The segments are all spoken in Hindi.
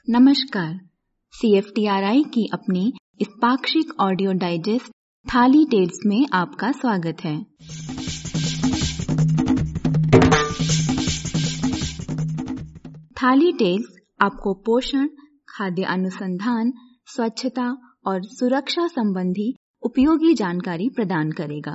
नमस्कार। CFTRI की अपनी इस पाक्षिक ऑडियो डाइजेस्ट थाली टेल्स में आपका स्वागत है। थाली टेल्स आपको पोषण, खाद्य अनुसंधान, स्वच्छता और सुरक्षा संबंधी उपयोगी जानकारी प्रदान करेगा।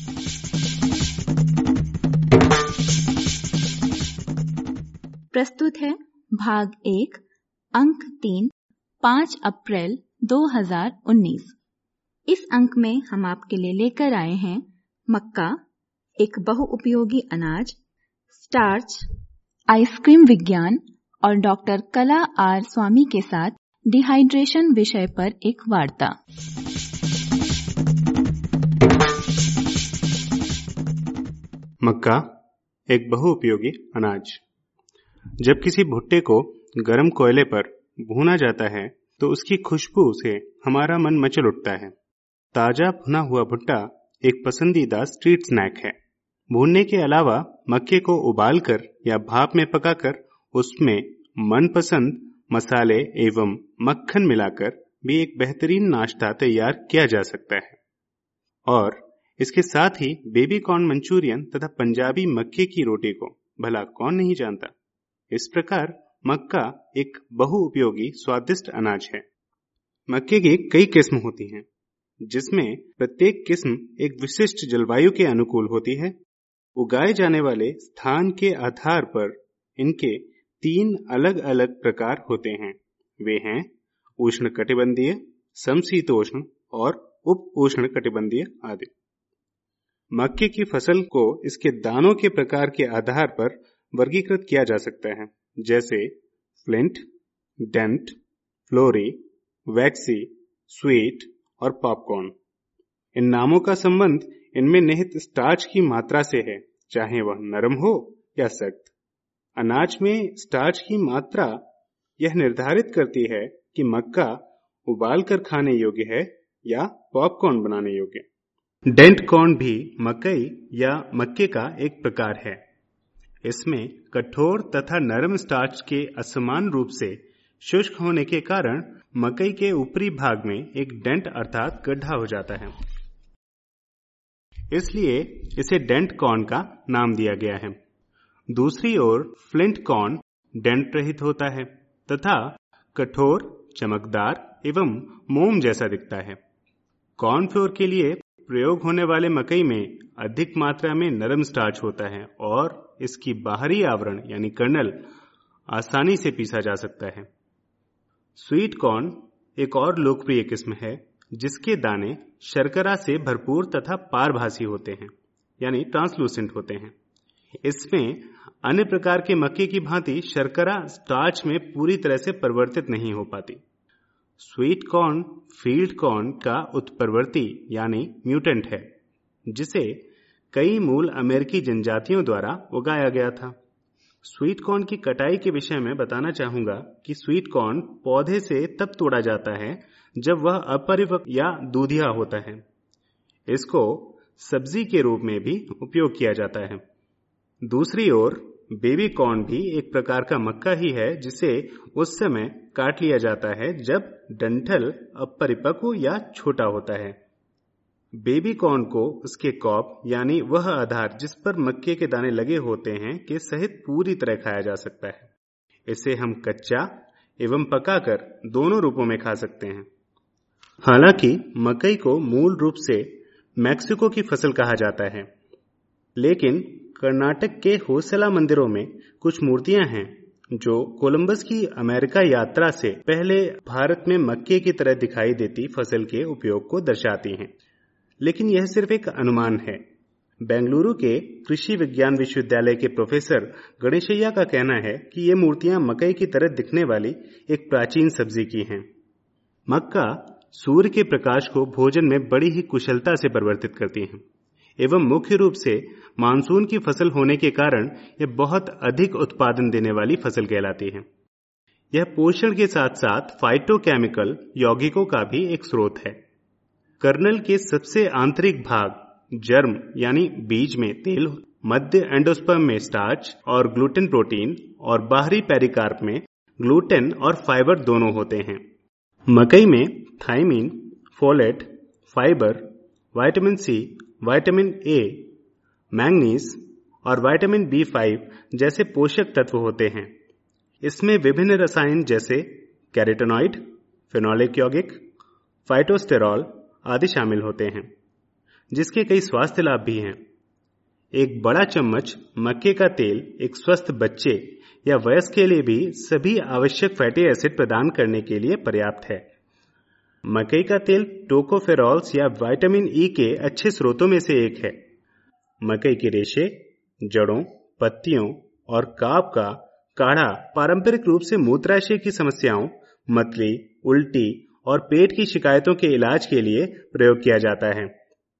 प्रस्तुत है भाग 1, अंक 3, 5 अप्रैल 2019। इस अंक में हम आपके लिए लेकर आए हैं मक्का, एक बहुउपयोगी अनाज, स्टार्च, आइसक्रीम विज्ञान और डॉक्टर कला आर स्वामी के साथ डिहाइड्रेशन विषय पर एक वार्ता। मक्का एक बहुउपयोगी अनाज। जब किसी भुट्टे को गर्म कोयले पर भूना जाता है तो उसकी खुशबू से हमारा मन मचल उठता है। ताजा भुना हुआ भुट्टा एक पसंदीदा स्ट्रीट स्नैक है। भूनने के अलावा मक्के को उबालकर या भाप में पकाकर उसमें मनपसंद मसाले एवं मक्खन मिलाकर भी एक बेहतरीन नाश्ता तैयार किया जा सकता है। और इसके साथ ही बेबी कॉर्न मंचूरियन तथा पंजाबी मक्के की रोटी को भला कौन नहीं जानता। इस प्रकार मक्का एक बहुउपयोगी स्वादिष्ट अनाज है। मक्के की कई किस्म होती हैं, जिसमें प्रत्येक किस्म एक विशिष्ट जलवायु के अनुकूल होती है। उगाए जाने वाले स्थान के आधार पर इनके 3 अलग अलग प्रकार होते हैं। वे हैं उष्णकटिबंधीय, समशीतोष्ण और उप उष्णकटिबंधीय आदि। मक्के की फसल को इसके दानों के प्रकार के आधार पर वर्गीकृत किया जा सकता है, जैसे flint, dent, floury, waxy, sweet और पॉपकॉर्न। इन नामों का संबंध इनमें निहित स्टार्च की मात्रा से है, चाहे वह नरम हो या सख्त। अनाज में स्टार्च की मात्रा यह निर्धारित करती है कि मक्का उबाल कर खाने योग्य है या पॉपकॉर्न बनाने योग्य। डेंट कॉर्न भी मकई या मक्के का एक प्रकार है। इसमें कठोर तथा नरम स्टार्च के असमान रूप से शुष्क होने के कारण मकई के ऊपरी भाग में एक डेंट अर्थात गड्ढा हो जाता है। इसलिए इसे डेंट कॉर्न का नाम दिया गया है। दूसरी ओर फ्लिंट कॉर्न डेंट रहित होता है तथा कठोर, चमकदार एवं मोम जैसा दिखता है। कॉर्नफ्लोर के लिए प्रयोग होने वाले मकई में अधिक मात्रा में नरम स्टार्च होता है और इसकी बाहरी आवरण यानी कर्नल आसानी से पीसा जा सकता है। स्वीट कॉर्न एक और लोकप्रिय किस्म है, जिसके दाने शर्करा से भरपूर तथा पारभासी होते हैं यानी ट्रांसलूसेंट होते हैं। इसमें अन्य प्रकार के मक्के की भांति शर्करा स्टार्च में पूरी तरह से परिवर्तित नहीं हो पाती। स्वीट कॉर्न फील्ड कॉर्न का उत्परिवर्ती यानी म्यूटेंट है, जिसे कई मूल अमेरिकी जनजातियों द्वारा उगाया गया था। स्वीट कॉर्न की कटाई के विषय में बताना चाहूंगा कि स्वीट कॉर्न पौधे से तब तोड़ा जाता है जब वह अपरिपक्व या दूधिया होता है। इसको सब्जी के रूप में भी उपयोग किया जाता है। दूसरी ओर बेबी कॉर्न भी एक प्रकार का मक्का ही है, जिसे उस समय काट लिया जाता है जब डंठल अपरिपक्व या छोटा होता है। बेबी कॉर्न को उसके कॉब यानी वह आधार जिस पर मक्के के दाने लगे होते हैं के सहित पूरी तरह खाया जा सकता है। इसे हम कच्चा एवं पकाकर दोनों रूपों में खा सकते हैं। हालांकि मकई को मूल रूप से मैक्सिको की फसल कहा जाता है, लेकिन कर्नाटक के होयसला मंदिरों में कुछ मूर्तियां हैं जो कोलंबस की अमेरिका यात्रा से पहले भारत में मक्के की तरह दिखाई देती फसल के उपयोग को दर्शाती हैं। लेकिन यह सिर्फ एक अनुमान है। बेंगलुरु के कृषि विज्ञान विश्वविद्यालय के प्रोफेसर गणेशैया का कहना है कि ये मूर्तियां मकई की तरह दिखने वाली एक प्राचीन सब्जी की हैं। मक्का सूर्य के प्रकाश को भोजन में बड़ी ही कुशलता से परिवर्तित करती हैं एवं मुख्य रूप से मानसून की फसल होने के कारण यह बहुत अधिक उत्पादन देने वाली फसल कहलाती है। यह पोषण के साथ साथ फाइटोकेमिकल यौगिकों का भी एक स्रोत है। कर्नल के सबसे आंतरिक भाग जर्म यानी बीज में तेल, मध्य एंडोस्पर्म में स्टार्च और ग्लूटेन प्रोटीन और बाहरी पेरिकार्प में ग्लूटेन और फाइबर दोनों होते हैं। मकई में thiamine, folate, fibre, vitamin C, vitamin A, manganese और विटामिन B5 जैसे पोषक तत्व होते हैं। इसमें विभिन्न रसायन जैसे कैरोटीनॉइड, फेनोलिक यौगिक, फाइटोस्टेरॉल आदि शामिल होते हैं, जिसके कई स्वास्थ्य लाभ भी हैं। एक बड़ा चम्मच मक्के का तेल एक स्वस्थ बच्चे या वयस्क के लिए भी सभी आवश्यक फैटी एसिड प्रदान करने के लिए पर्याप्त है। मकई का तेल टोकोफेरॉल्स या विटामिन ई के अच्छे स्रोतों में से एक है। मकई के रेशे, जड़ों, पत्तियों और काब का काढ़ा पारंपरिक रूप से मूत्राशय की समस्याओं, मतली, उल्टी और पेट की शिकायतों के इलाज के लिए प्रयोग किया जाता है।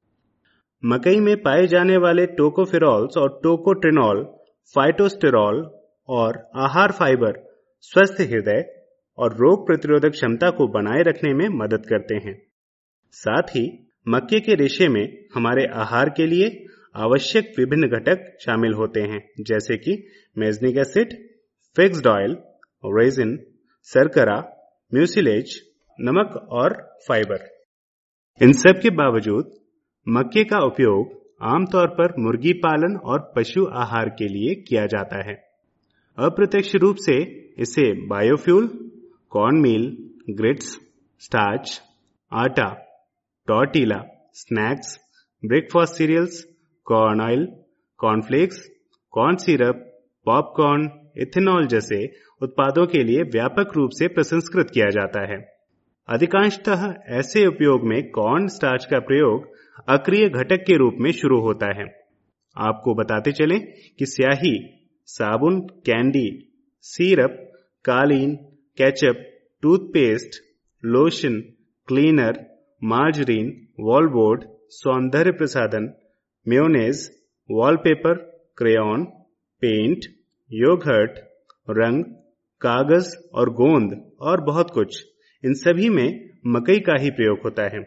मकई में पाए जाने वाले टोकोफेरॉल्स और टोकोट्रिनॉल, फाइटोस्टेरॉल और आहार फाइबर स्वस्थ हृदय और रोग प्रतिरोधक क्षमता को बनाए रखने में मदद करते हैं। साथ ही मक्के के रेशे में हमारे आहार के लिए आवश्यक विभिन्न घटक शामिल होते हैं, जैसे कि maizenic acid, fixed oil, resin, शर्करा, म्यूसिलेज, नमक और फाइबर। इन सब के बावजूद मक्के का उपयोग आमतौर पर मुर्गी पालन और पशु आहार के लिए किया जाता है। अप्रत्यक्ष रूप से इसे biofuel, corn meal, grits, starch, आटा, tortilla, snacks, breakfast cereals, corn oil, cornflakes, corn syrup, popcorn, ethanol जैसे उत्पादों के लिए व्यापक रूप से प्रसंस्कृत किया जाता है। अधिकांशतः ऐसे उपयोग में कॉर्न स्टार्च का प्रयोग अक्रिय घटक के रूप में शुरू होता है। आपको बताते चलें कि स्याही, साबुन, कैंडी, सिरप, कालीन, ketchup, toothpaste, lotion, cleaner, margarine, wallboard, सौंदर्य प्रसाधन, mayonnaise, wallpaper, crayon, paint, yoghurt, रंग, कागज और गोंद और बहुत कुछ, इन सभी में मकई का ही प्रयोग होता है।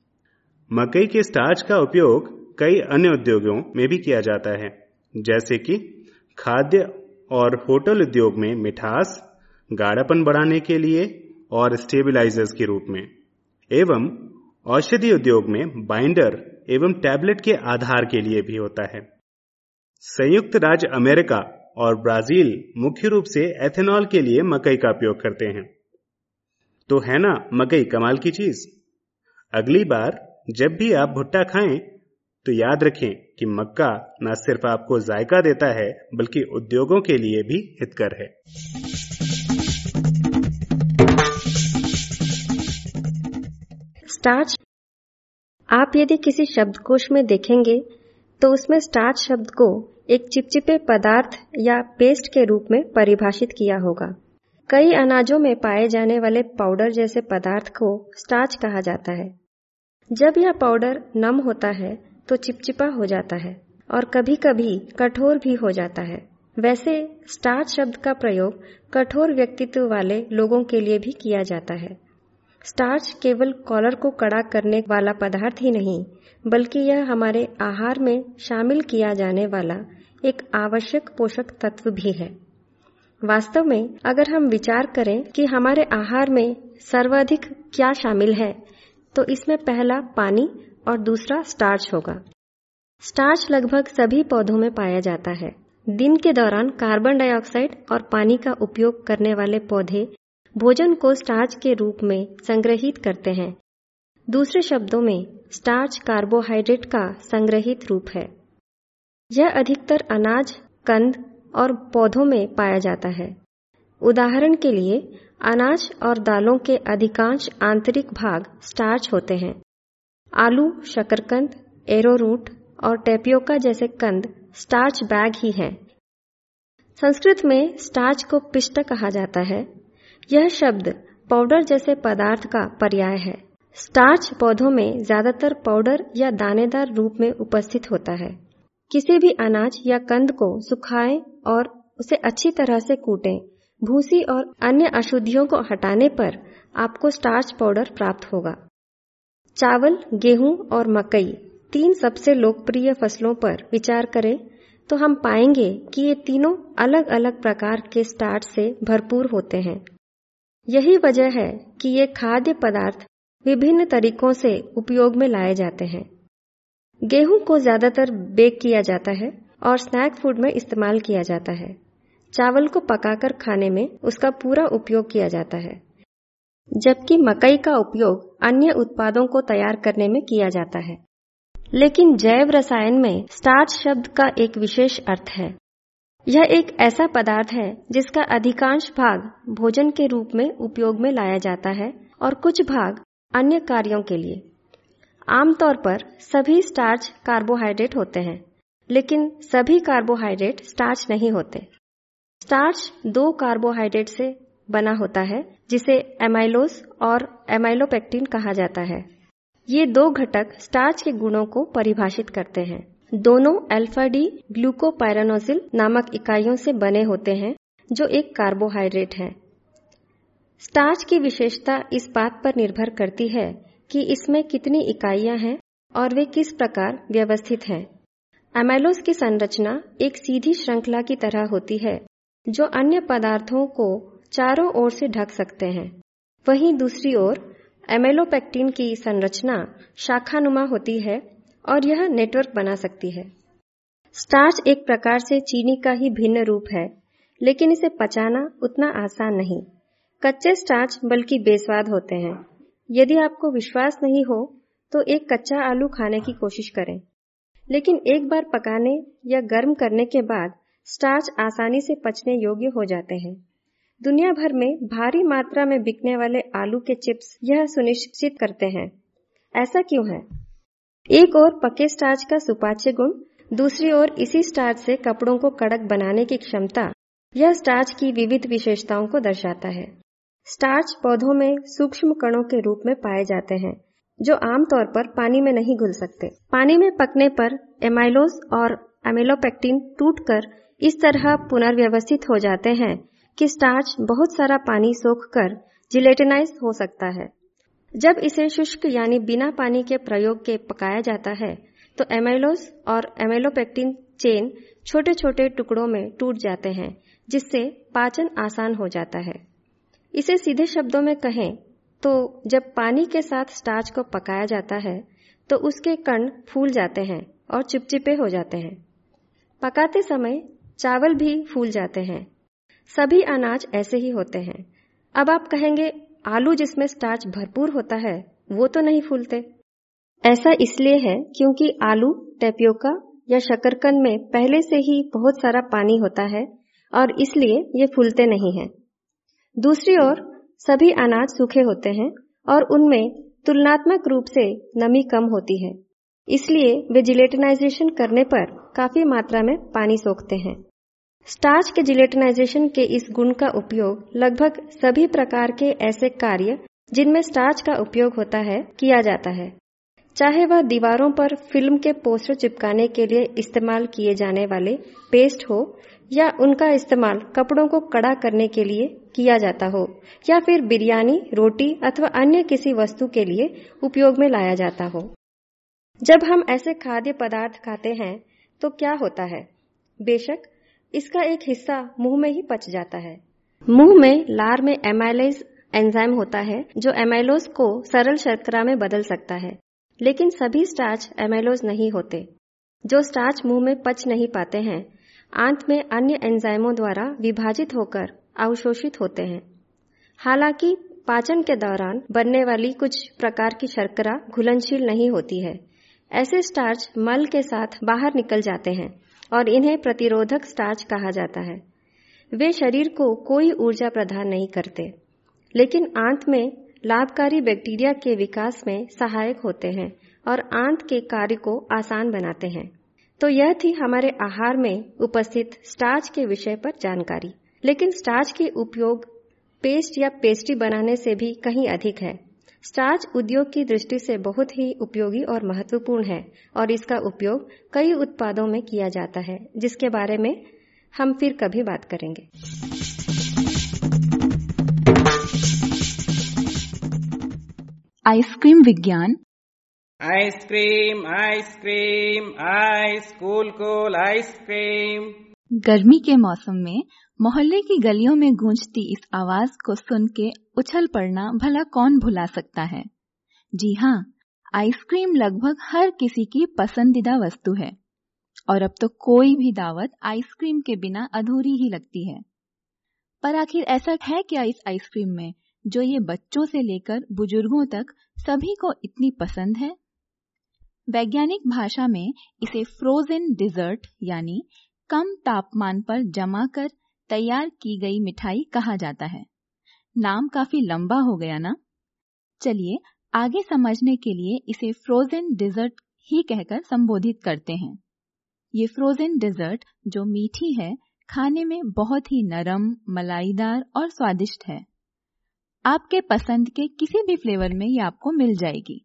मकई के स्टार्च का उपयोग कई अन्य उद्योगों में भी किया जाता है, जैसे कि खाद्य और होटल उद्योग में मिठास, गाढ़ापन बढ़ाने के लिए और स्टेबलाइजर्स के रूप में, एवं औषधि उद्योग में बाइंडर एवं टैबलेट के आधार के लिए भी होता है। संयुक्त राज्य अमेरिका और ब्राजील मुख्य रूप से एथेनॉल के लिए मकई का उपयोग करते हैं। तो है ना मकई कमाल की चीज। अगली बार जब भी आप भुट्टा खाएं तो याद रखें कि मक्का न सिर्फ आपको जायका देता है बल्कि उद्योगों के लिए भी हितकर है। स्टार्च। आप यदि किसी शब्दकोश में देखेंगे तो उसमें स्टार्च शब्द को एक चिपचिपे पदार्थ या पेस्ट के रूप में परिभाषित किया होगा। कई अनाजों में पाए जाने वाले पाउडर जैसे पदार्थ को स्टार्च कहा जाता है। जब यह पाउडर नम होता है तो चिपचिपा हो जाता है और कभी-कभी कठोर भी हो जाता है। वैसे स्टार्च शब्द का प्रयोग कठोर व्यक्तित्व वाले लोगों के लिए भी किया जाता है। स्टार्च केवल कॉलर को कड़ा करने वाला पदार्थ ही नहीं, बल्कि यह हमारे आहार में शामिल किया जाने वाला एक आवश्यक पोषक तत्व भी है। वास्तव में अगर हम विचार करें कि हमारे आहार में सर्वाधिक क्या शामिल है, तो इसमें पहला पानी और दूसरा स्टार्च होगा। स्टार्च लगभग सभी पौधों में पाया जाता है। दिन के दौरान कार्बन डाइऑक्साइड और पानी का उपयोग करने वाले पौधे भोजन को स्टार्च के रूप में संग्रहित करते हैं। दूसरे शब्दों में स्टार्च कार्बोहाइड्रेट का संग्रहित रूप है। यह अधिकतर अनाज, कंद और पौधों में पाया जाता है। उदाहरण के लिए अनाज और दालों के अधिकांश आंतरिक भाग स्टार्च होते हैं। आलू, शकरकंद, एरोरूट और टेपियोका जैसे कंद स्टार्च बैग ही हैं। संस्कृत में स्टार्च को पिष्ट कहा जाता है। यह शब्द पाउडर जैसे पदार्थ का पर्याय है। स्टार्च पौधों में ज्यादातर पाउडर या दानेदार रूप में उपस्थित होता है। किसी भी अनाज या कंद को सुखाएं और उसे अच्छी तरह से कूटें। भूसी और अन्य अशुद्धियों को हटाने पर आपको स्टार्च पाउडर प्राप्त होगा। चावल, गेहूं और मकई 3 सबसे लोकप्रिय फसलों पर विचार करें तो हम पाएंगे कि ये तीनों अलग अलग प्रकार के स्टार्च से भरपूर होते हैं। यही वजह है कि ये खाद्य पदार्थ विभिन्न तरीकों से उपयोग में लाए जाते हैं। गेहूं को ज्यादातर बेक किया जाता है और स्नैक फूड में इस्तेमाल किया जाता है। चावल को पकाकर खाने में उसका पूरा उपयोग किया जाता है, जबकि मकई का उपयोग अन्य उत्पादों को तैयार करने में किया जाता है। लेकिन जैव रसायन में स्टार्च शब्द का एक विशेष अर्थ है। यह एक ऐसा पदार्थ है जिसका अधिकांश भाग भोजन के रूप में उपयोग में लाया जाता है और कुछ भाग अन्य कार्यों के लिए। आमतौर पर सभी स्टार्च कार्बोहाइड्रेट होते हैं, लेकिन सभी कार्बोहाइड्रेट स्टार्च नहीं होते। स्टार्च दो कार्बोहाइड्रेट से बना होता है, जिसे एमाइलोज और एमाइलोपेक्टिन कहा जाता है। ये दो घटक स्टार्च के गुणों को परिभाषित करते हैं। दोनों अल्फा डी ग्लूकोपाइरानोसिल नामक इकाइयों से बने होते हैं, जो एक कार्बोहाइड्रेट है। स्टार्च की विशेषता इस बात पर निर्भर करती है कि इसमें कितनी इकाइयां हैं और वे किस प्रकार व्यवस्थित हैं। एमाइलोज की संरचना एक सीधी श्रृंखला की तरह होती है, जो अन्य पदार्थों को चारों ओर से ढक सकते हैं। वहीं दूसरी ओर एमाइलोपेक्टिन की संरचना शाखानुमा होती है और यह नेटवर्क बना सकती है। स्टार्च एक प्रकार से चीनी का ही भिन्न रूप है, लेकिन इसे पचाना उतना आसान नहीं। कच्चे स्टार्च बल्कि बेस्वाद होते हैं। यदि आपको विश्वास नहीं हो तो एक कच्चा आलू खाने की कोशिश करें, लेकिन एक बार पकाने या गर्म करने के बाद स्टार्च आसानी से पचने योग्य हो जाते हैं। दुनिया भर में भारी मात्रा में बिकने वाले आलू के चिप्स यह सुनिश्चित करते हैं। ऐसा क्यों है? एक ओर पके स्टार्च का सुपाच्य गुण, दूसरी ओर इसी स्टार्च से कपड़ों को कड़क बनाने की क्षमता, यह स्टार्च की विविध विशेषताओं को दर्शाता है। स्टार्च पौधों में सूक्ष्म कणों के रूप में पाए जाते हैं, जो आमतौर पर पानी में नहीं घुल सकते। पानी में पकने पर एमाइलोज और एमाइलोपेक्टिन टूटकर इस तरह पुनर्व्यवस्थित हो जाते हैं कि स्टार्च बहुत सारा पानी सोखकर जिलेटिनाइज हो सकता है। जब इसे शुष्क यानी बिना पानी के प्रयोग के पकाया जाता है तो एमाइलोज और एमाइलोपेक्टिन चेन छोटे छोटे टुकड़ों में टूट जाते हैं, जिससे पाचन आसान हो जाता है। इसे सीधे शब्दों में कहें तो जब पानी के साथ स्टार्च को पकाया जाता है तो उसके कण फूल जाते हैं और चिपचिपे हो जाते हैं। पकाते समय चावल भी फूल जाते हैं। सभी अनाज ऐसे ही होते हैं। अब आप कहेंगे, आलू जिसमें स्टार्च भरपूर होता है वो तो नहीं फूलते। ऐसा इसलिए है क्योंकि आलू, टेपियोका या शकरकंद में पहले से ही बहुत सारा पानी होता है और इसलिए ये फूलते नहीं हैं। दूसरी ओर सभी अनाज सूखे होते हैं और उनमें तुलनात्मक रूप से नमी कम होती है, इसलिए वे जिलेटिनाइजेशन करने पर काफी मात्रा में पानी सोखते हैं। स्टार्च के जिलेटिनाइजेशन के इस गुण का उपयोग लगभग सभी प्रकार के ऐसे कार्य जिनमें स्टार्च का उपयोग होता है किया जाता है, चाहे वह दीवारों पर फिल्म के पोस्टर चिपकाने के लिए इस्तेमाल किए जाने वाले पेस्ट हो या उनका इस्तेमाल कपड़ों को कड़ा करने के लिए किया जाता हो या फिर बिरयानी, रोटी अथवा अन्य किसी वस्तु के लिए उपयोग में लाया जाता हो। जब हम ऐसे खाद्य पदार्थ खाते हैं तो क्या होता है? बेशक इसका एक हिस्सा मुंह में ही पच जाता है। मुंह में लार में एमाइलेज एंजाइम होता है जो एमाइलोज को सरल शर्करा में बदल सकता है, लेकिन सभी स्टार्च एमाइलोज नहीं होते। जो स्टार्च मुंह में पच नहीं पाते हैं, आंत में अन्य एंजाइमों द्वारा विभाजित होकर अवशोषित होते हैं। हालांकि पाचन के दौरान बनने वाली कुछ प्रकार की शर्करा घुलनशील नहीं होती है। ऐसे स्टार्च मल के साथ बाहर निकल जाते हैं और इन्हें प्रतिरोधक स्टार्च कहा जाता है। वे शरीर को कोई ऊर्जा प्रदान नहीं करते, लेकिन आंत में लाभकारी बैक्टीरिया के विकास में सहायक होते हैं और आंत के कार्य को आसान बनाते हैं। तो यह थी हमारे आहार में उपस्थित स्टार्च के विषय पर जानकारी। लेकिन स्टार्च के उपयोग पेस्ट या पेस्ट्री बनाने से भी कहीं अधिक है। स्टार्च उद्योग की दृष्टि से बहुत ही उपयोगी और महत्वपूर्ण है और इसका उपयोग कई उत्पादों में किया जाता है, जिसके बारे में हम फिर कभी बात करेंगे। आइसक्रीम विज्ञान ice cream ice cream ice cool cool ice cream. गर्मी के मौसम में मोहल्ले की गलियों में गूंजती इस आवाज को सुन के उछल पड़ना भला कौन भुला सकता है। जी हाँ, आइसक्रीम लगभग हर किसी की पसंदीदा वस्तु है और अब तो कोई भी दावत आइसक्रीम के बिना अधूरी ही लगती है। पर आखिर ऐसा है क्या इस आइसक्रीम में जो ये बच्चों से लेकर बुजुर्गों तक सभी को इतनी पसंद है? वैज्ञानिक भाषा में इसे फ्रोजन डिजर्ट यानी कम तापमान पर जमाकर तैयार की गई मिठाई कहा जाता है। नाम काफी लंबा हो गया ना? चलिए आगे समझने के लिए इसे फ्रोजन डिजर्ट ही कहकर संबोधित करते हैं। ये फ्रोजन डिजर्ट जो मीठी है, खाने में बहुत ही नरम, मलाईदार और स्वादिष्ट है। आपके पसंद के किसी भी फ्लेवर में ये आपको मिल जाएगी।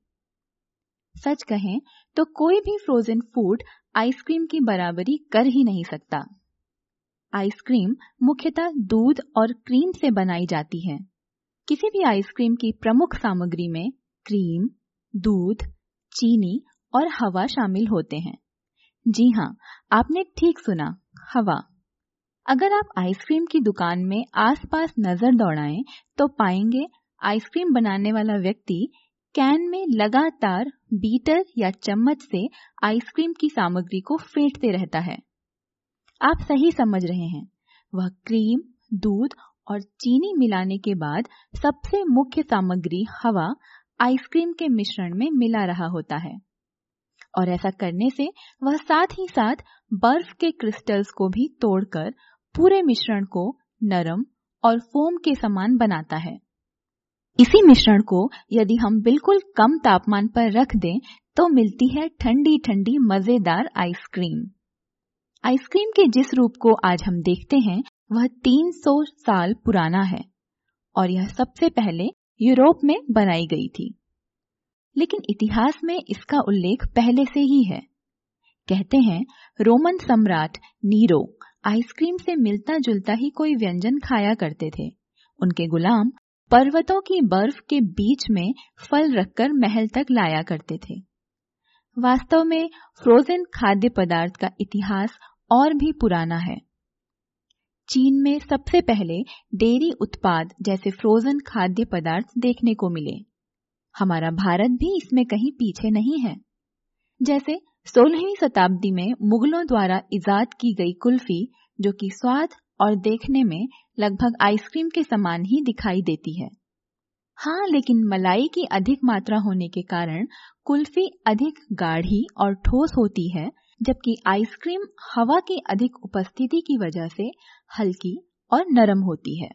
सच कहें तो कोई भी फ्रोजन फूड आइसक्रीम की बराबरी कर ही नहीं सकता। आइसक्रीम मुख्यतः दूध और क्रीम से बनाई जाती है। किसी भी आइसक्रीम की प्रमुख सामग्री में क्रीम, दूध, चीनी और हवा शामिल होते हैं। जी हाँ, आपने ठीक सुना, हवा। अगर आप आइसक्रीम की दुकान में आसपास नजर दौड़ाएं तो पाएंगे आइसक्रीम बनाने वाला व्यक्ति कैन में लगातार बीटर या चम्मच से आइसक्रीम की सामग्री को फेंटते रहता है। आप सही समझ रहे हैं, वह क्रीम, दूध और चीनी मिलाने के बाद सबसे मुख्य सामग्री हवा आइसक्रीम के मिश्रण में मिला रहा होता है और ऐसा करने से वह साथ ही साथ बर्फ के क्रिस्टल्स को भी तोड़कर पूरे मिश्रण को नरम और फोम के समान बनाता है। इसी मिश्रण को यदि हम बिल्कुल कम तापमान पर रख दें तो मिलती है ठंडी ठंडी मजेदार आइसक्रीम। आइसक्रीम के जिस रूप को आज हम देखते हैं वह 300 साल पुराना है और यह सबसे पहले यूरोप में बनाई गई थी। लेकिन इतिहास में इसका उल्लेख पहले से ही है। कहते हैं रोमन सम्राट नीरो आइसक्रीम से मिलता जुलता ही कोई व्यंजन खाया करते थे। उनके गुलाम पर्वतों की बर्फ के बीच में फल रखकर महल तक लाया करते थे। वास्तव में फ्रोजन खाद्य पदार्थ का इतिहास और भी पुराना है। चीन में सबसे पहले डेयरी उत्पाद जैसे फ्रोजन खाद्य पदार्थ देखने को मिले। हमारा भारत भी इसमें कहीं पीछे नहीं है। जैसे 16वीं शताब्दी में मुगलों द्वारा इजाद की गई कुल्फी, जो कि स्वाद और देखने में लगभग आइसक्रीम के समान ही दिखाई देती है। हाँ, लेकिन मलाई की अधिक मात्रा होने के कारण कुल्फी अधिक गाढ़ी और ठोस होती है, जबकि आइसक्रीम हवा की अधिक उपस्थिति की वजह से हल्की और नरम होती है।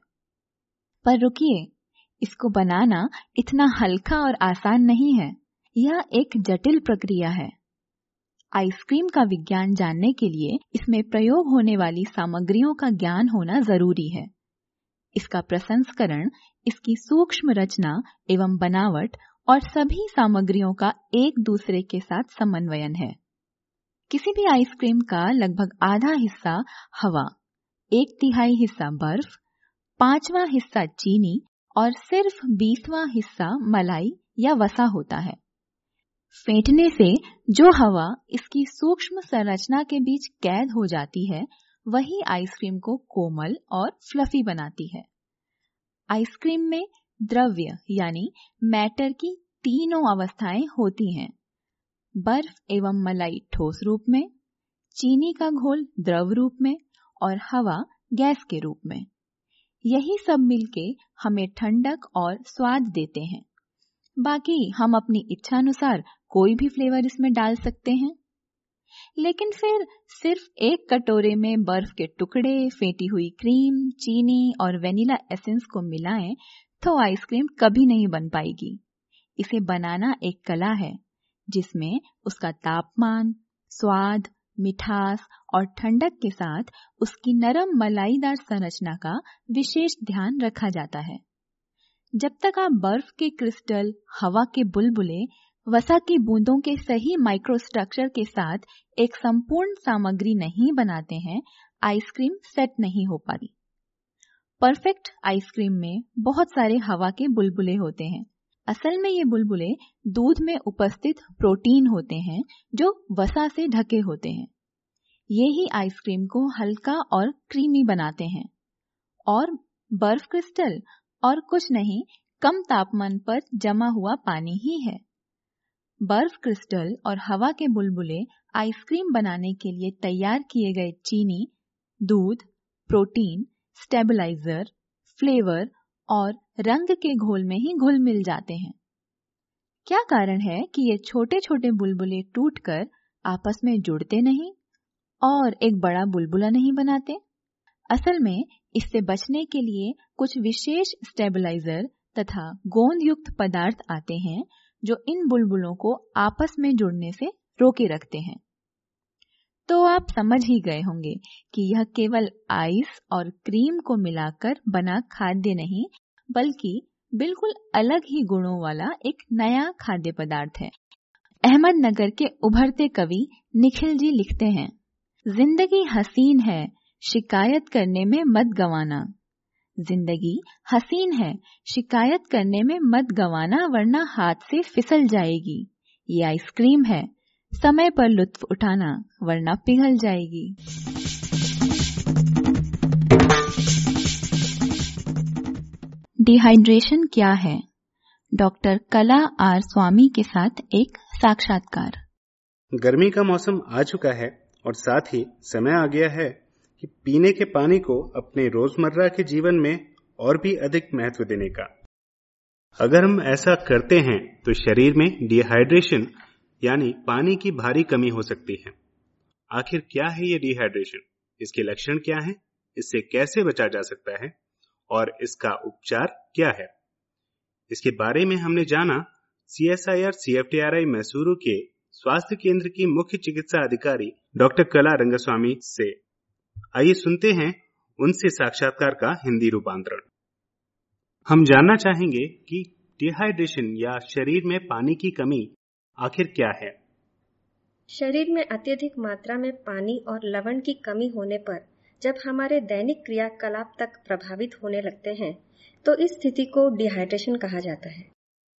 पर रुकिए, इसको बनाना इतना हल्का और आसान नहीं है। यह एक जटिल प्रक्रिया है। आइसक्रीम का विज्ञान जानने के लिए इसमें प्रयोग होने वाली सामग्रियों का ज्ञान होना जरूरी है। इसका प्रसंस्करण, इसकी सूक्ष्म रचना एवं बनावट और सभी सामग्रियों का एक दूसरे के साथ समन्वयन है। किसी भी आइसक्रीम का लगभग आधा हिस्सा हवा, 1/3 हिस्सा बर्फ, 5वां हिस्सा चीनी और सिर्फ 20वां हिस्सा मलाई या वसा होता है। फेंटने से जो हवा इसकी सूक्ष्म संरचना के बीच कैद हो जाती है, वही आइसक्रीम को कोमल और फ्लफी बनाती है। आइसक्रीम में द्रव्य यानी मैटर की तीनों अवस्थाएं होती हैं। बर्फ एवं मलाई ठोस रूप में, चीनी का घोल द्रव रूप में और हवा गैस के रूप में। यही सब मिलके हमें ठंडक और स्वाद देते हैं। बाकी हम अपनी इच्छानुसार कोई भी फ्लेवर इसमें डाल सकते हैं। लेकिन फिर सिर्फ एक कटोरे में बर्फ के टुकड़े, फेंटी हुई क्रीम, चीनी और वेनिला एसेंस को मिलाएं तो आइसक्रीम कभी नहीं बन पाएगी। इसे बनाना एक कला है जिसमें उसका तापमान, स्वाद, मिठास और ठंडक के साथ उसकी नरम मलाईदार संरचना का विशेष ध्यान रखा जाता है। जब तक आप बर्फ के क्रिस्टल, हवा के बुलबुले, वसा की बूंदों के सही माइक्रोस्ट्रक्चर के साथ एक संपूर्ण सामग्री नहीं बनाते हैं, आइसक्रीम सेट नहीं हो पाती। परफेक्ट आइसक्रीम में बहुत सारे हवा के बुलबुले होते हैं, असल में ये बुलबुले दूध में उपस्थित प्रोटीन होते हैं जो वसा से ढके होते हैं। ये ही आइसक्रीम को हल्का और क्रीमी बनाते हैं। और बर्फ क्रिस्टल और कुछ नहीं, कम तापमान पर जमा हुआ पानी ही है। बर्फ क्रिस्टल और हवा के बुलबुले आइसक्रीम बनाने के लिए तैयार किए गए चीनी, दूध, प्रोटीन, स्टेबलाइजर, फ्लेवर और रंग के घोल में ही घुल मिल जाते हैं। क्या कारण है कि ये छोटे छोटे बुलबुले टूटकर आपस में जुड़ते नहीं और एक बड़ा बुलबुला नहीं बनाते? असल में इससे बचने के लिए कुछ विशेष स्टेबलाइजर तथा गोंद युक्त पदार्थ आते हैं जो इन बुलबुलों को आपस में जुड़ने से रोके रखते हैं। तो आप समझ ही गए होंगे कि यह केवल आइस और क्रीम को मिलाकर बना खाद्य नहीं, बल्कि बिल्कुल अलग ही गुणों वाला एक नया खाद्य पदार्थ है। अहमदनगर के उभरते कवि निखिल जी लिखते हैं, जिंदगी हसीन है, शिकायत करने में मत गवाना। जिंदगी हसीन है, शिकायत करने में मत गवाना, वरना हाथ से फिसल जाएगी। ये आइसक्रीम है, समय पर लुत्फ उठाना, वरना पिघल जाएगी। डिहाइड्रेशन क्या है? डॉक्टर कला आर स्वामी के साथ एक साक्षात्कार। गर्मी का मौसम आ चुका है और साथ ही समय आ गया है कि पीने के पानी को अपने रोजमर्रा के जीवन में और भी अधिक महत्व देने का। अगर हम ऐसा करते हैं तो शरीर में डिहाइड्रेशन यानी पानी की भारी कमी हो सकती है। आखिर क्या है ये डिहाइड्रेशन? इसके लक्षण क्या हैं? इससे कैसे बचा जा सकता है और इसका उपचार क्या है? इसके बारे में हमने जाना CSIR CFTRI मैसूरू के स्वास्थ्य केंद्र की मुख्य चिकित्सा अधिकारी डॉक्टर कला रंगस्वामी से। आइए सुनते हैं उनसे साक्षात्कार का हिंदी रूपांतरण। हम जानना चाहेंगे कि डिहाइड्रेशन या शरीर में पानी की कमी आखिर क्या है। शरीर में अत्यधिक मात्रा में पानी और लवण की कमी होने पर जब हमारे दैनिक क्रियाकलाप तक प्रभावित होने लगते हैं तो इस स्थिति को डिहाइड्रेशन कहा जाता है।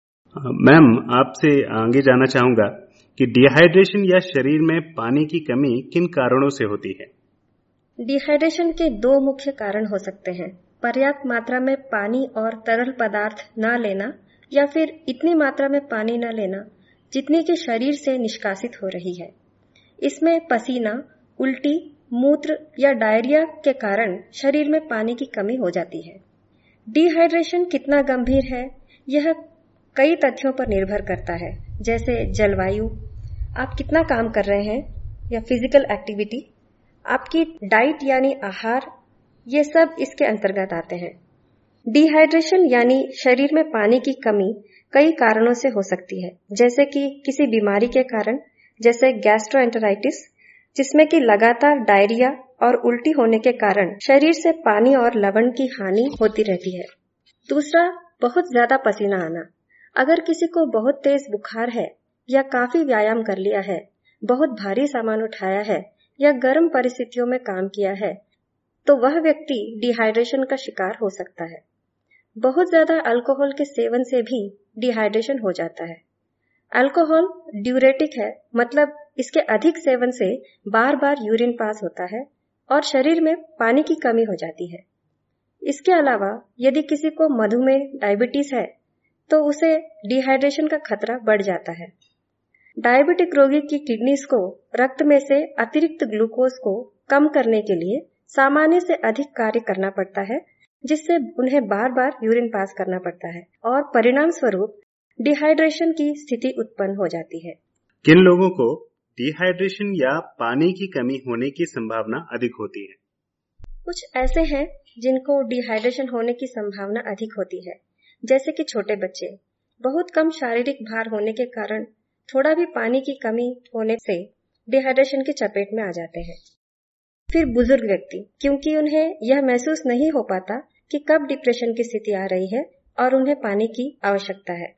मैम, आपसे आगे जानना चाहूंगा कि डिहाइड्रेशन या शरीर में पानी की कमी किन कारणों से होती है? डिहाइड्रेशन के दो मुख्य कारण हो सकते हैं, पर्याप्त मात्रा में पानी और तरल पदार्थ न लेना या फिर इतनी मात्रा में पानी न लेना जितनी कि शरीर से निष्कासित हो रही है। इसमें पसीना, उल्टी, मूत्र या डायरिया के कारण शरीर में पानी की कमी हो जाती है। डिहाइड्रेशन कितना गंभीर है यह कई तथ्यों पर निर्भर करता है, जैसे जलवायु, आप कितना काम कर रहे हैं या फिजिकल एक्टिविटी, आपकी डाइट यानी आहार, ये सब इसके अंतर्गत आते हैं। डिहाइड्रेशन यानी शरीर में पानी की कमी कई कारणों से हो सकती है, जैसे कि किसी बीमारी के कारण, जैसे गैस्ट्रोएंटेराइटिस, जिसमें कि लगातार डायरिया और उल्टी होने के कारण शरीर से पानी और लवण की हानि होती रहती है। दूसरा, बहुत ज्यादा पसीना आना। अगर किसी को बहुत तेज बुखार है या काफी व्यायाम कर लिया है, बहुत भारी सामान उठाया है या गर्म परिस्थितियों में काम किया है, तो वह व्यक्ति डिहाइड्रेशन का शिकार हो सकता है। बहुत ज्यादा अल्कोहल के सेवन से भी डिहाइड्रेशन हो जाता है। अल्कोहल ड्यूरेटिक है, मतलब इसके अधिक सेवन से बार बार यूरिन पास होता है और शरीर में पानी की कमी हो जाती है। इसके अलावा यदि किसी को मधुमेह, डायबिटीज है तो उसे डिहाइड्रेशन का खतरा बढ़ जाता है। डायबिटिक रोगी की किडनीज को रक्त में से अतिरिक्त ग्लूकोज को कम करने के लिए सामान्य से अधिक कार्य करना पड़ता है, जिससे उन्हें बार बार यूरिन पास करना पड़ता है और परिणाम स्वरूप डिहाइड्रेशन की स्थिति उत्पन्न हो जाती है। किन लोगों को डिहाइड्रेशन या पानी की कमी होने की संभावना अधिक होती है? कुछ ऐसे हैं जिनको डिहाइड्रेशन होने की संभावना अधिक होती है, जैसे कि छोटे बच्चे, बहुत कम शारीरिक भार होने के कारण थोड़ा भी पानी की कमी होने से डिहाइड्रेशन की चपेट में आ जाते हैं। फिर बुजुर्ग व्यक्ति, क्योंकि उन्हें यह महसूस नहीं हो पाता कि कब डिप्रेशन की स्थिति आ रही है और उन्हें पानी की आवश्यकता है।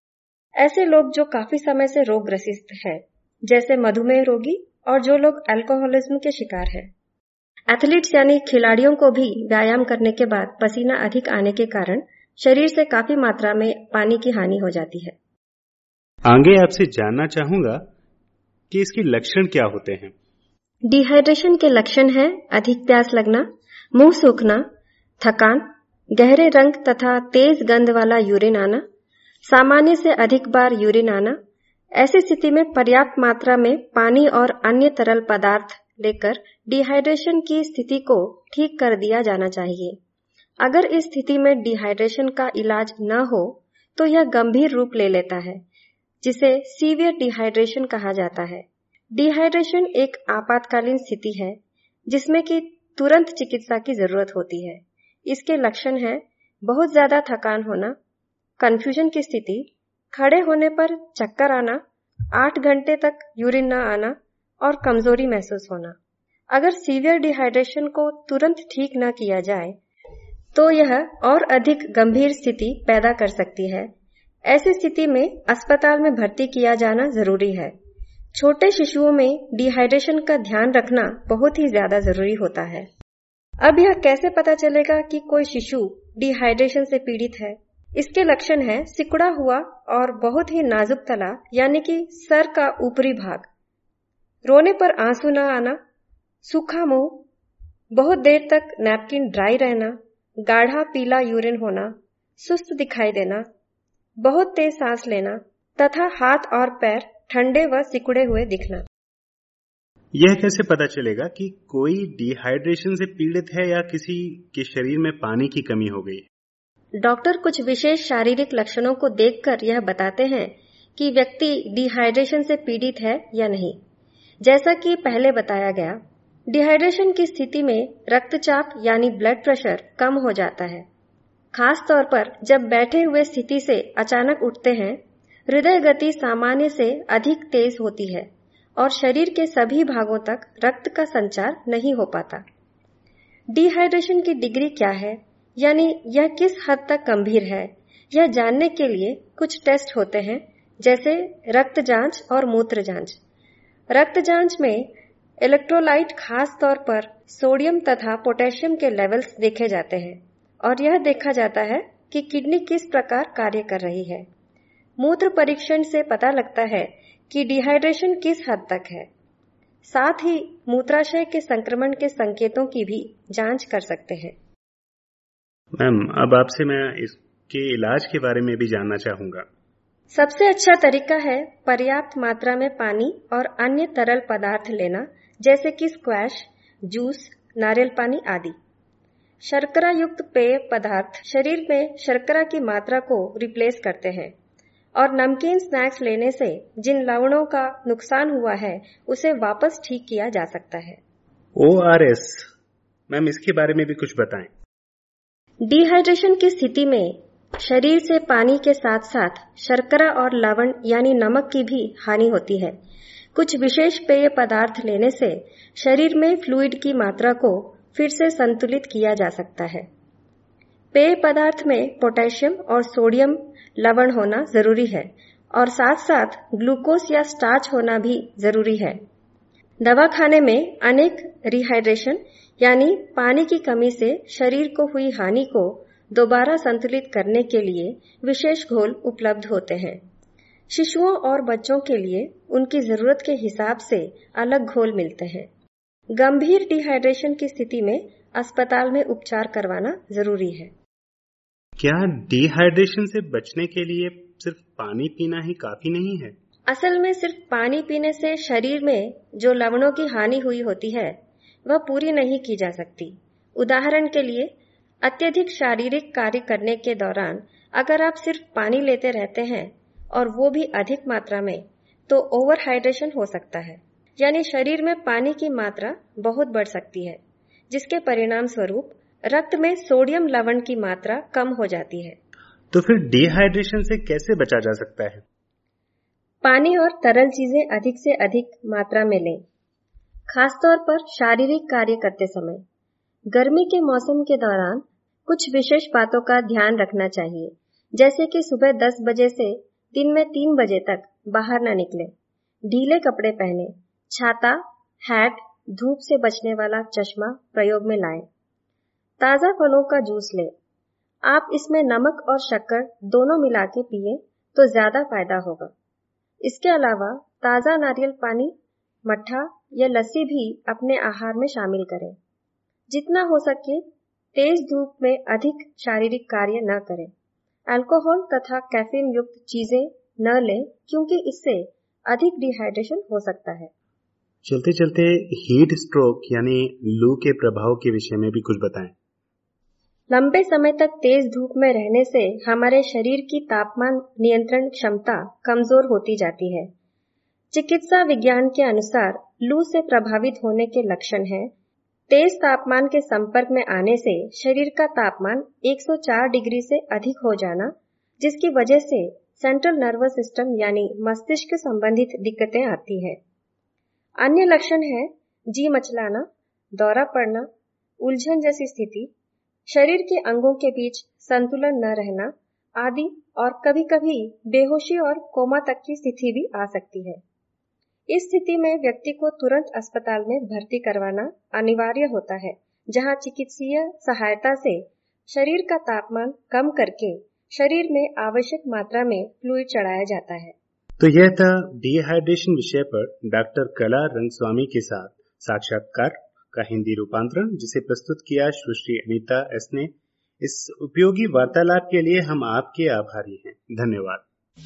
ऐसे लोग जो काफी समय से रोगग्रसित हैं, जैसे मधुमेह रोगी और जो लोग अल्कोहलिज्म के शिकार हैं। एथलीट्स यानी खिलाड़ियों को भी व्यायाम करने के बाद पसीना अधिक आने के कारण शरीर से काफी मात्रा में पानी की हानि हो जाती है। आगे आपसे जानना चाहूंगा कि इसके लक्षण क्या होते हैं। डिहाइड्रेशन के लक्षण है अधिक प्यास लगना, मुंह सूखना, थकान, गहरे रंग तथा तेज गंध वाला यूरिन आना, सामान्य से अधिक बार यूरिन आना। ऐसी स्थिति में पर्याप्त मात्रा में पानी और अन्य तरल पदार्थ लेकर डिहाइड्रेशन की स्थिति को ठीक कर दिया जाना चाहिए। अगर इस स्थिति में डिहाइड्रेशन का इलाज न हो तो यह गंभीर रूप ले लेता है, जिसे सीवियर डिहाइड्रेशन कहा जाता है। डिहाइड्रेशन एक आपातकालीन स्थिति है जिसमें कि तुरंत चिकित्सा की जरूरत होती है। इसके लक्षण हैं बहुत ज्यादा थकान होना, कंफ्यूजन की स्थिति, खड़े होने पर चक्कर आना, 8 घंटे तक यूरिन न आना और कमजोरी महसूस होना। अगर सीवियर डिहाइड्रेशन को तुरंत ठीक न किया जाए तो यह और अधिक गंभीर स्थिति पैदा कर सकती है। ऐसी स्थिति में अस्पताल में भर्ती किया जाना जरूरी है। छोटे शिशुओं में डिहाइड्रेशन का ध्यान रखना बहुत ही ज्यादा जरूरी होता है। अब यह कैसे पता चलेगा कि कोई शिशु डिहाइड्रेशन से पीड़ित है? इसके लक्षण है सिकुड़ा हुआ और बहुत ही नाजुक तला यानी कि सर का ऊपरी भाग, रोने पर आंसू न आना, सूखा मुंह, बहुत देर तक नैपकिन ड्राई रहना, गाढ़ा पीला यूरिन होना, सुस्त दिखाई देना, बहुत तेज सांस लेना तथा हाथ और पैर ठंडे व सिकुड़े हुए दिखना। यह कैसे पता चलेगा कि कोई डिहाइड्रेशन से पीड़ित है या किसी के शरीर में पानी की कमी हो गई? डॉक्टर कुछ विशेष शारीरिक लक्षणों को देखकर यह बताते हैं कि व्यक्ति डिहाइड्रेशन से पीड़ित है या नहीं। जैसा कि पहले बताया गया, डिहाइड्रेशन की स्थिति में रक्तचाप यानी ब्लड प्रेशर कम हो जाता है। खास तौर पर जब बैठे हुए स्थिति से अचानक उठते हैं, हृदय गति सामान्य से अधिक तेज होती है और शरीर के सभी भागों तक रक्त का संचार नहीं हो पाता। डिहाइड्रेशन की डिग्री क्या है, यानी यह किस हद तक गंभीर है, यह जानने के लिए कुछ टेस्ट होते हैं, जैसे रक्त जांच और मूत्र जांच। रक्त जांच में इलेक्ट्रोलाइट, खास तौर पर सोडियम तथा पोटेशियम के लेवल्स देखे जाते हैं और यह देखा जाता है कि किडनी किस प्रकार कार्य कर रही है। मूत्र परीक्षण से पता लगता है कि डिहाइड्रेशन किस हद तक है। साथ ही मूत्राशय के संक्रमण के संकेतों की भी जांच कर सकते हैं। मैम, अब आपसे मैं इसके इलाज के बारे में भी जानना चाहूंगा। सबसे अच्छा तरीका है पर्याप्त मात्रा में पानी और अन्य तरल पदार्थ लेना, जैसे कि स्क्वैश, जूस, नारियल पानी आदि। शर्करा युक्त पेय पदार्थ शरीर में शर्करा की मात्रा को रिप्लेस करते हैं और नमकीन स्नैक्स लेने से जिन लवणों का नुकसान हुआ है उसे वापस ठीक किया जा सकता है। ORS, मैम इसके बारे में भी कुछ बताएं। डिहाइड्रेशन की स्थिति में शरीर से पानी के साथ साथ शर्करा और लवण यानी नमक की भी हानि होती है। कुछ विशेष पेय पदार्थ लेने से शरीर में फ्लूइड की मात्रा को फिर से संतुलित किया जा सकता है। पेय पदार्थ में पोटेशियम और सोडियम लवण होना जरूरी है और साथ साथ ग्लूकोज या स्टार्च होना भी जरूरी है। दवाखाने में अनेक रिहाइड्रेशन यानी पानी की कमी से शरीर को हुई हानि को दोबारा संतुलित करने के लिए विशेष घोल उपलब्ध होते हैं। शिशुओं और बच्चों के लिए उनकी जरूरत के हिसाब से अलग घोल मिलते हैं। गंभीर डिहाइड्रेशन की स्थिति में अस्पताल में उपचार करवाना जरूरी है। क्या डिहाइड्रेशन से बचने के लिए सिर्फ पानी पीना ही काफी नहीं है? असल में सिर्फ पानी पीने से शरीर में जो लवणों की हानि हुई होती है वह पूरी नहीं की जा सकती। उदाहरण के लिए, अत्यधिक शारीरिक कार्य करने के दौरान अगर आप सिर्फ पानी लेते रहते हैं और वो भी अधिक मात्रा में, तो ओवरहाइड्रेशन हो सकता है, यानी शरीर में पानी की मात्रा बहुत बढ़ सकती है, जिसके परिणाम स्वरूप रक्त में सोडियम लवण की मात्रा कम हो जाती है। तो फिर डिहाइड्रेशन से कैसे बचा जा सकता है? पानी और तरल चीजें अधिक से अधिक मात्रा में लें, खासतौर पर शारीरिक कार्य करते समय। गर्मी के मौसम के दौरान कुछ विशेष बातों का ध्यान रखना चाहिए, जैसे कि सुबह 10 बजे से दिन में 3 बजे तक बाहर न निकलें, ढीले कपड़े पहने, छाता, हैट, धूप से बचने वाला चश्मा प्रयोग में लाएं, ताजा फलों का जूस लें, आप इसमें नमक और शक्कर दोनों मिला के पिए तो ज्यादा फायदा होगा। इसके अलावा ताजा नारियल पानी, मट्ठा या लस्सी भी अपने आहार में शामिल करें। जितना हो सके तेज धूप में अधिक शारीरिक कार्य न करें। अल्कोहल तथा कैफीन युक्त चीजें न लें क्योंकि इससे अधिक डिहाइड्रेशन हो सकता है। चलते चलते हीट स्ट्रोक यानी लू के प्रभाव के विषय में भी कुछ बताएं। लंबे समय तक तेज धूप में रहने से हमारे शरीर की तापमान नियंत्रण क्षमता कमजोर होती जाती है। चिकित्सा विज्ञान के अनुसार लू से प्रभावित होने के लक्षण हैं: तेज तापमान के संपर्क में आने से शरीर का तापमान 104 डिग्री से अधिक हो जाना, जिसकी वजह से सेंट्रल नर्वस सिस्टम यानी मस्तिष्क संबंधित दिक्कतें आती है। अन्य लक्षण है जी मचलाना, दौरा पड़ना, उलझन जैसी स्थिति, शरीर के अंगों के बीच संतुलन न रहना आदि, और कभी-कभी बेहोशी और कोमा तक की स्थिति भी आ सकती है। इस स्थिति में व्यक्ति को तुरंत अस्पताल में भर्ती करवाना अनिवार्य होता है, जहां चिकित्सीय सहायता से शरीर का तापमान कम करके शरीर में आवश्यक मात्रा में फ्लूइड चढ़ाया जाता है। तो यह था डिहाइड्रेशन विषय पर डॉक्टर कला रंगस्वामी के साथ साक्षात्कार का हिंदी रूपांतरण, जिसे प्रस्तुत किया सुश्री अनीता एस ने। इस उपयोगी वार्तालाप के लिए हम आपके आभारी हैं। धन्यवाद।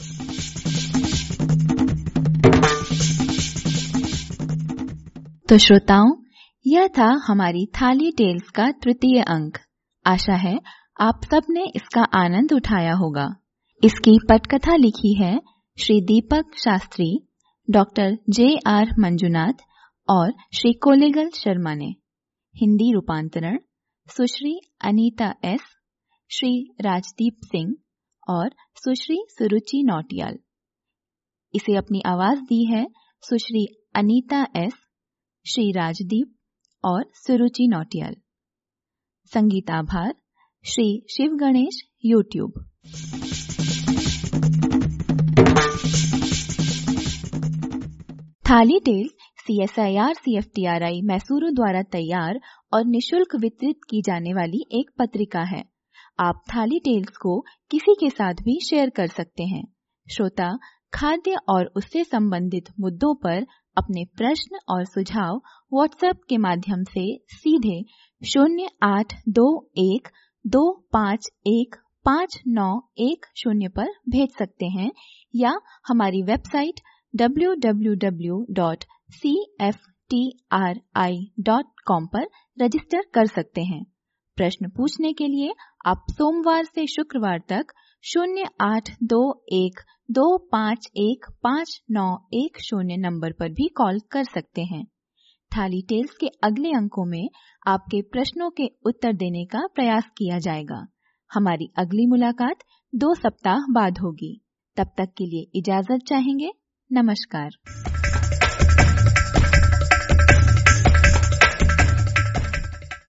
तो श्रोताओं, यह था हमारी थाली टेल्स का तृतीय अंक। आशा है आप सबने इसका आनंद उठाया होगा। इसकी पटकथा लिखी है श्री दीपक शास्त्री, डॉक्टर J.R. मंजुनाथ और श्री कोलेगल शर्मा ने। हिंदी रूपांतरण सुश्री अनीता एस, श्री राजदीप सिंह और सुश्री सुरुचि नौटियाल। इसे अपनी आवाज दी है सुश्री अनीता एस, श्री राजदीप और सुरुचि नौटियाल। संगीताभार Shri Shiv Ganesh, YouTube. Thali tales CSIR CFTRI Mysuru द्वारा तैयार और निशुल्क वितरित की जाने वाली एक पत्रिका है। आप थाली टेल्स को किसी के साथ भी शेयर कर सकते हैं। श्रोता खाद्य और उससे संबंधित मुद्दों पर अपने प्रश्न और सुझाव व्हाट्सएप के माध्यम से सीधे 0821251591 पर भेज सकते हैं या हमारी वेबसाइट www.cftri.com पर रजिस्टर कर सकते हैं। प्रश्न पूछने के लिए आप सोमवार से शुक्रवार तक 0821251591 नंबर पर भी कॉल कर सकते हैं। थाली टेल्स के अगले अंकों में आपके प्रश्नों के उत्तर देने का प्रयास किया जाएगा। हमारी अगली मुलाकात 2 सप्ताह बाद होगी। तब तक के लिए इजाजत चाहेंगे। नमस्कार।